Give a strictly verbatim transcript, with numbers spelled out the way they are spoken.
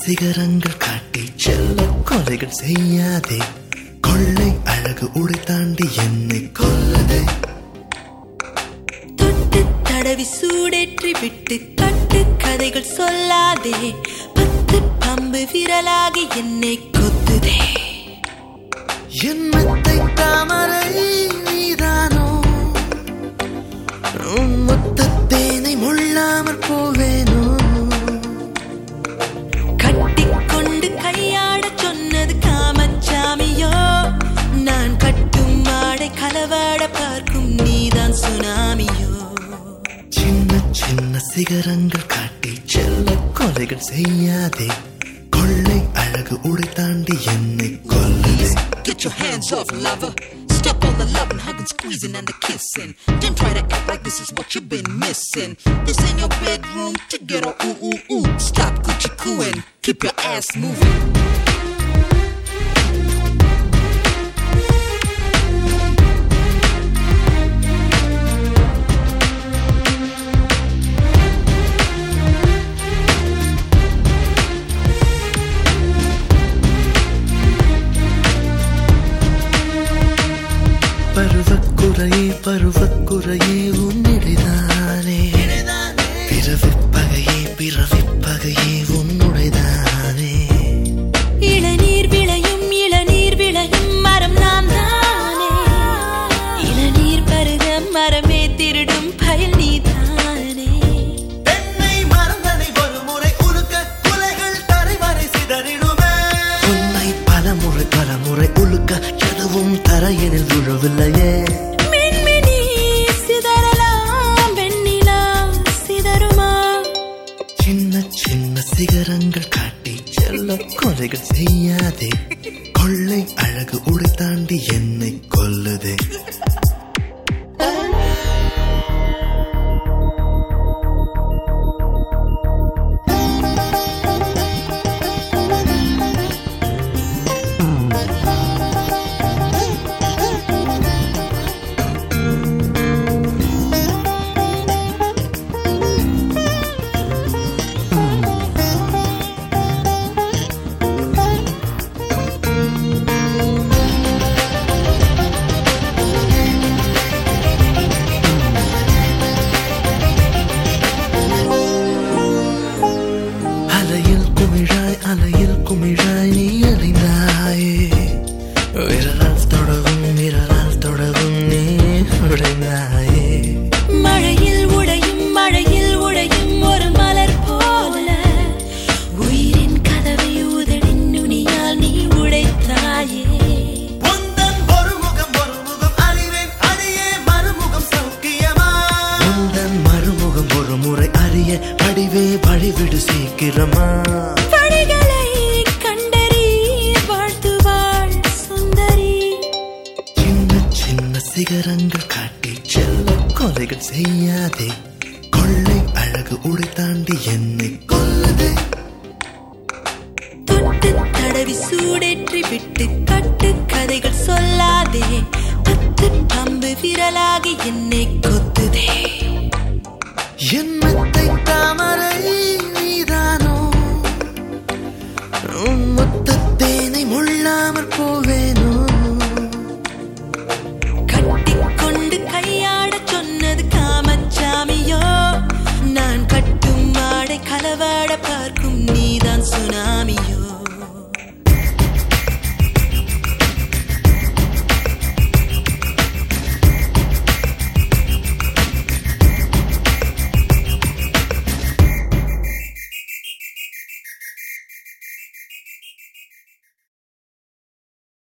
சிகரங்கள் காட்டி செல்ல கொலைகள் செய்யாதே. கொள்ளை அழகு உடை தாண்டி என்னை கொல்லதே. தொட்டு தடவி சூடேற்றி விட்டு கட்டு கதைகள் சொல்லாதே. பத்து பம்பு விரலாகி என்னை கொத்துதே. என் மெத்தை தாமரை நீதானோ, உன் மொத்த தேனை முள்ளாமற் போவேனோ. கட்டிக்கொண்டு கையாட சொன்னது காமச்சாமியோ, நான் கட்டும் மாடை களவாட பார்க்கும் நீதான் சுனாமியோ. சின்ன சின்ன சிகரங்கள் காட்டி செல்ல கொலைகள் செய்யாதே. கொள்ளை அழகு உடை தாண்டி என்னை கொல்லதே. Get your hands off, lover. Stop all the loving, hugging, squeezing, and the kissing. Don't try to act like this is what you've been missing. This ain't your bedroom to get on ooh ooh ooh. Stop coochie cooing, keep your ass moving. பருவக்குறையே பருவக்குறையே உன்னிடைதானே. பிறவிப்பகையே பிறவிப்பகையே உன்னுடைதானே. இளநீர் விளையும் இளநீர் விளையும் மரம் நாம் தானே. இளநீர் பருக மரமே திருடும் பயல் நீதானே. பெண்ணை மறந்தனை ஒரு முறை உருக்க குலைகள் தரைவரை சிதறிடுமே. உன்னை பலமுறை பலமுறை உழுக்க எதுவும் தரையெனில் விழவில்லையே. மின்மினி சிதறலாம் வெண்ணிலா சிதறுமா. சின்ன சின்ன சிகரங்கள் காட்டி செல்ல கொலைகள் செய்யாதே. கொள்ளை அழகு உடை தாண்டி என்னை கொல்லுதே. அலையில் குமிழாய் நீ அடைந்தாயே. விரலால் தொடவும் விரலால் தொடவும் நீ உடைந்தாயே. மழையில் உடையும் மழையில் உடையும் ஒரு மலர் போல உயிரின் கதவை உதடின் நுனியால் நீ உடைத்தாயே. உந்தன் ஒரு முகம் ஒரு முகம் அறிவேன் அடியே மறுமுகம் சௌக்கியமா. உந்தன் மறுமுகம் ஒரு முறை அறிய அடிவே வழிவிடு சீக்கிரமா. சிகரங்கள் காட்டி செல்ல கொலைகள் செய்யாதே. கொள்ளை அழகு உடை தாண்டி என்னை கொல்லதே. தொட்டு தடவி சூடேற்றி விட்டு கட்டு கதைகள் சொல்லாதே. பத்து பம்பு விரலாகி என்னை